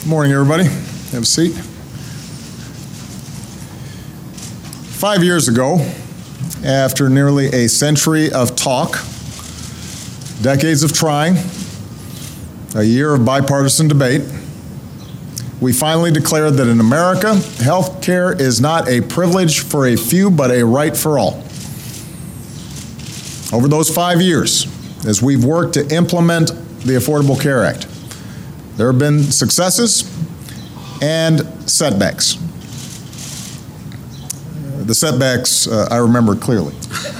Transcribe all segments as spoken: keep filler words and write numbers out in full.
Morning, everybody. Have a seat. Five years ago, after nearly a century of talk, decades of trying, a year of bipartisan debate, we finally declared that in America, health care is not a privilege for a few, but a right for all. Over those five years, as we've worked to implement the Affordable Care Act, there have been successes and setbacks. The setbacks uh, I remember clearly.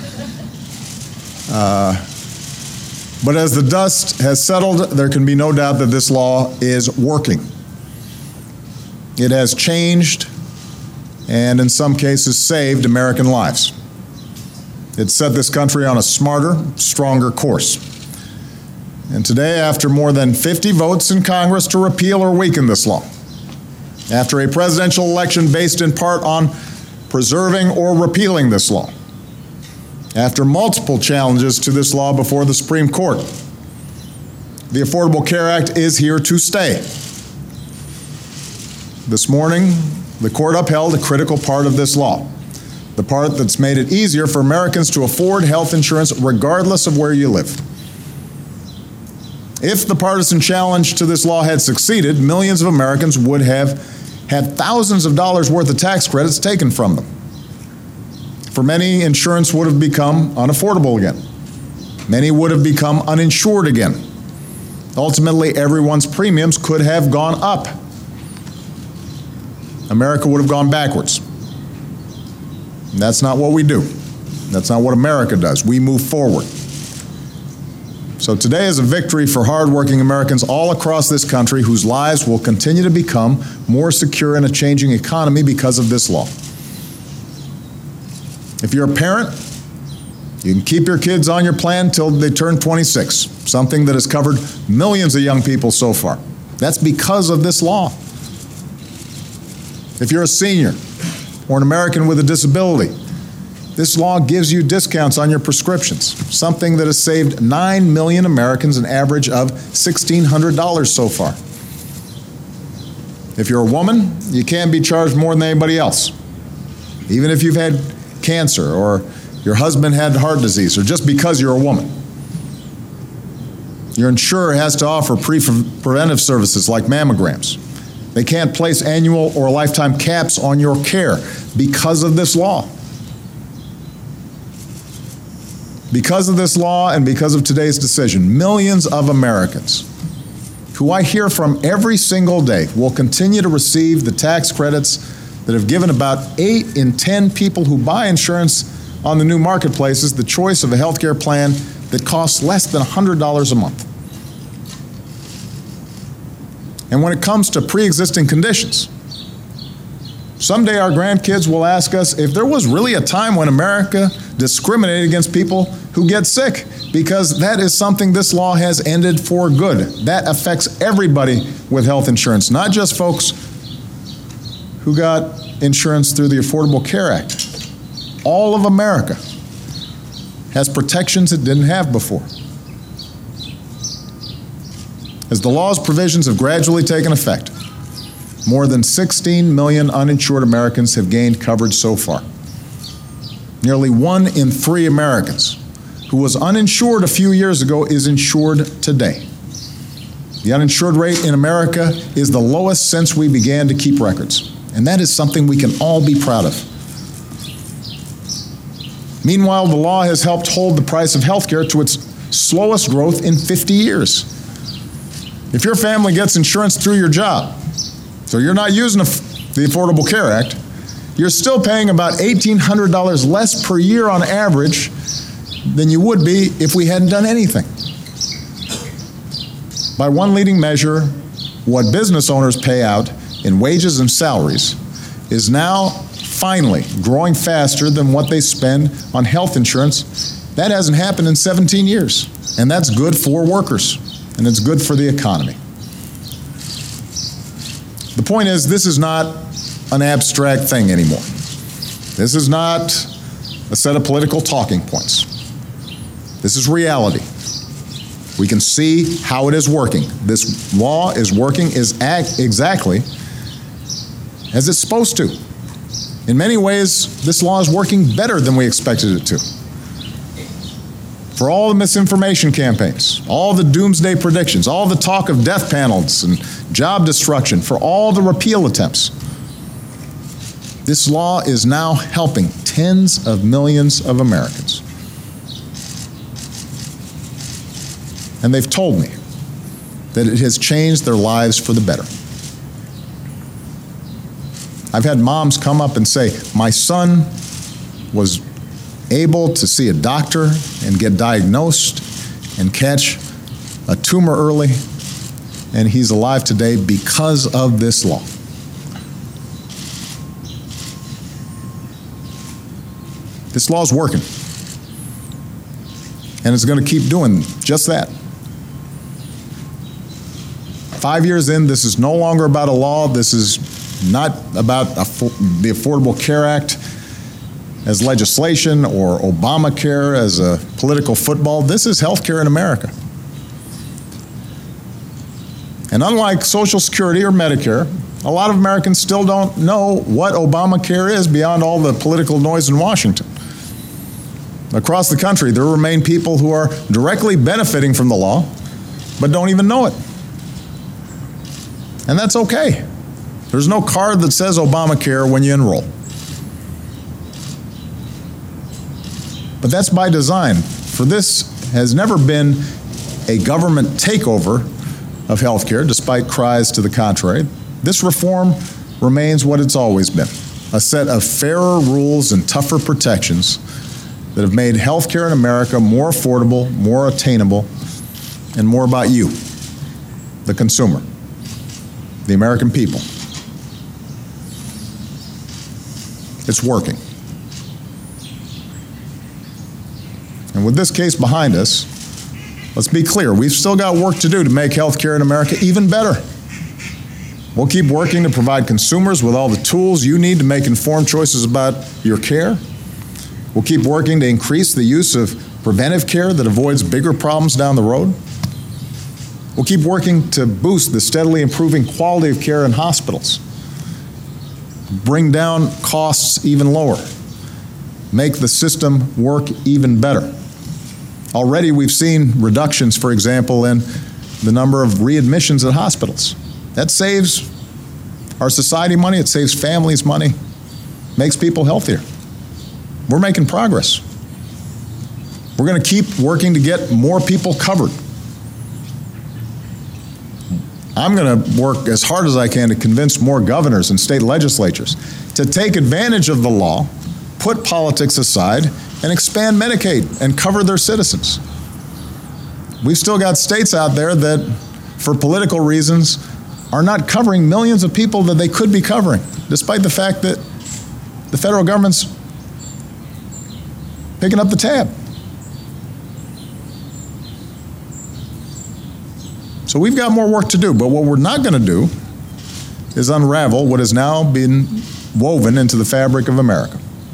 Uh, but as the dust has settled, there can be no doubt that this law is working. It has changed and in some cases saved American lives. It set this country on a smarter, stronger course. And today, after more than fifty votes in Congress to repeal or weaken this law, after a presidential election based in part on preserving or repealing this law, after multiple challenges to this law before the Supreme Court, the Affordable Care Act is here to stay. This morning, the court upheld a critical part of this law, the part that's made it easier for Americans to afford health insurance regardless of where you live. If the partisan challenge to this law had succeeded, millions of Americans would have had thousands of dollars worth of tax credits taken from them. For many, insurance would have become unaffordable again. Many would have become uninsured again. Ultimately, everyone's premiums could have gone up. America would have gone backwards. And that's not what we do. That's not what America does. We move forward. So today is a victory for hardworking Americans all across this country whose lives will continue to become more secure in a changing economy because of this law. If you're a parent, you can keep your kids on your plan till they turn twenty-six, something that has covered millions of young people so far. That's because of this law. If you're a senior or an American with a disability, this law gives you discounts on your prescriptions, something that has saved nine million Americans an average of sixteen hundred dollars so far. If you're a woman, you can't be charged more than anybody else, even if you've had cancer or your husband had heart disease or just because you're a woman. Your insurer has to offer pre- preventive services like mammograms. They can't place annual or lifetime caps on your care because of this law. Because of this law and because of today's decision, millions of Americans who I hear from every single day will continue to receive the tax credits that have given about eight in ten people who buy insurance on the new marketplaces the choice of a health care plan that costs less than one hundred dollars a month. And when it comes to pre-existing conditions, someday our grandkids will ask us if there was really a time when America discriminated against people who get sick, because that is something this law has ended for good. That affects everybody with health insurance, not just folks who got insurance through the Affordable Care Act. All of America has protections it didn't have before. As the law's provisions have gradually taken effect, more than sixteen million uninsured Americans have gained coverage so far. Nearly one in three Americans who was uninsured a few years ago is insured today. The uninsured rate in America is the lowest since we began to keep records, and that is something we can all be proud of. Meanwhile, the law has helped hold the price of health care to its slowest growth in fifty years. If your family gets insurance through your job, so you're not using the Affordable Care Act, you're still paying about eighteen hundred dollars less per year on average than you would be if we hadn't done anything. By one leading measure, what business owners pay out in wages and salaries is now finally growing faster than what they spend on health insurance. That hasn't happened in seventeen years, and that's good for workers, and it's good for the economy. The point is, this is not an abstract thing anymore. This is not a set of political talking points. This is reality. We can see how it is working. This law is working is exactly as it's supposed to. In many ways, this law is working better than we expected it to. For all the misinformation campaigns, all the doomsday predictions, all the talk of death panels and job destruction, for all the repeal attempts, this law is now helping tens of millions of Americans. And they've told me that it has changed their lives for the better. I've had moms come up and say, my son was able to see a doctor and get diagnosed and catch a tumor early, and he's alive today because of this law. This law is working, and it's going to keep doing just that. Five years in, this is no longer about a law. This is not about the Affordable Care Act as legislation or Obamacare as a political football. This is health care in America. And unlike Social Security or Medicare, a lot of Americans still don't know what Obamacare is beyond all the political noise in Washington. Across the country, there remain people who are directly benefiting from the law, but don't even know it. And that's okay. There's no card that says Obamacare when you enroll. But that's by design, for this has never been a government takeover of health care, despite cries to the contrary. This reform remains what it's always been, a set of fairer rules and tougher protections that have made health care in America more affordable, more attainable, and more about you, the consumer, the American people. It's working. And with this case behind us, let's be clear, we've still got work to do to make health care in America even better. We'll keep working to provide consumers with all the tools you need to make informed choices about your care. We'll keep working to increase the use of preventive care that avoids bigger problems down the road. We'll keep working to boost the steadily improving quality of care in hospitals, bring down costs even lower, make the system work even better. Already we've seen reductions, for example, in the number of readmissions at hospitals. That saves our society money, it saves families money, makes people healthier. We're making progress. We're going to keep working to get more people covered. I'm going to work as hard as I can to convince more governors and state legislatures to take advantage of the law, put politics aside, and expand Medicaid and cover their citizens. We've still got states out there that, for political reasons, are not covering millions of people that they could be covering, despite the fact that the federal government's picking up the tab. So we've got more work to do, but what we're not going to do is unravel what has now been woven into the fabric of America.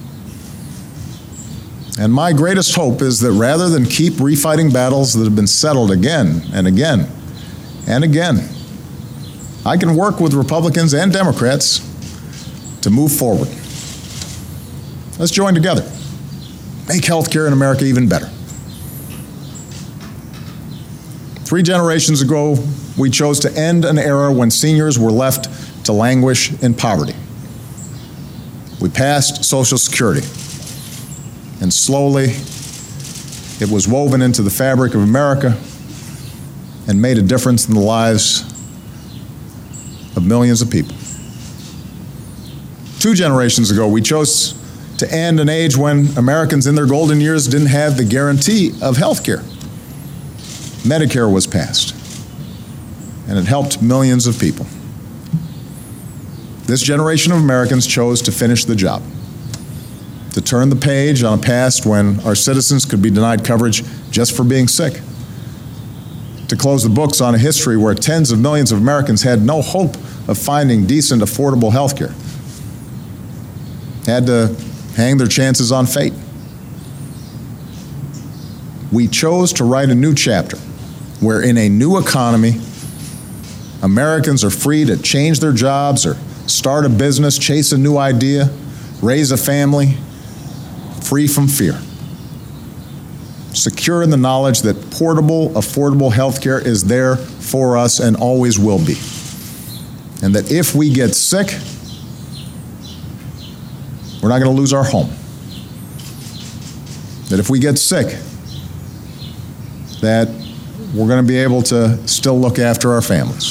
And my greatest hope is that rather than keep refighting battles that have been settled again and again and again, I can work with Republicans and Democrats to move forward. Let's join together. Make health care in America even better. Three generations ago, we chose to end an era when seniors were left to languish in poverty. We passed Social Security, and slowly it was woven into the fabric of America and made a difference in the lives of millions of people. Two generations ago, we chose to end an age when Americans in their golden years didn't have the guarantee of health care. Medicare was passed, and it helped millions of people. This generation of Americans chose to finish the job, to turn the page on a past when our citizens could be denied coverage just for being sick, to close the books on a history where tens of millions of Americans had no hope of finding decent, affordable health care, had to hang their chances on fate. We chose to write a new chapter where in a new economy, Americans are free to change their jobs or start a business, chase a new idea, raise a family, free from fear. Secure in the knowledge that portable, affordable health care is there for us and always will be. And that if we get sick, we're not going to lose our home. That if we get sick, that we're going to be able to still look after our families.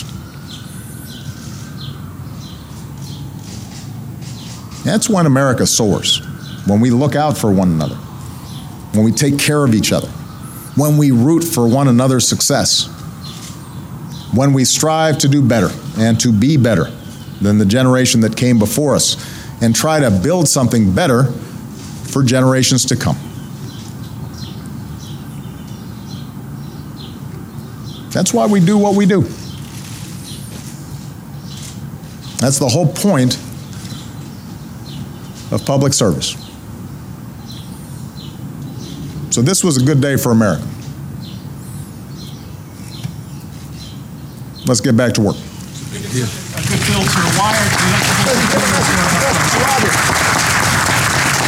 That's when America soars, when we look out for one another, when we take care of each other, when we root for one another's success, when we strive to do better and to be better than the generation that came before us and try to build something better for generations to come. That's why we do what we do. That's the whole point of public service. So this was a good day for America. Let's get back to work. Yeah. A good bill to the wire.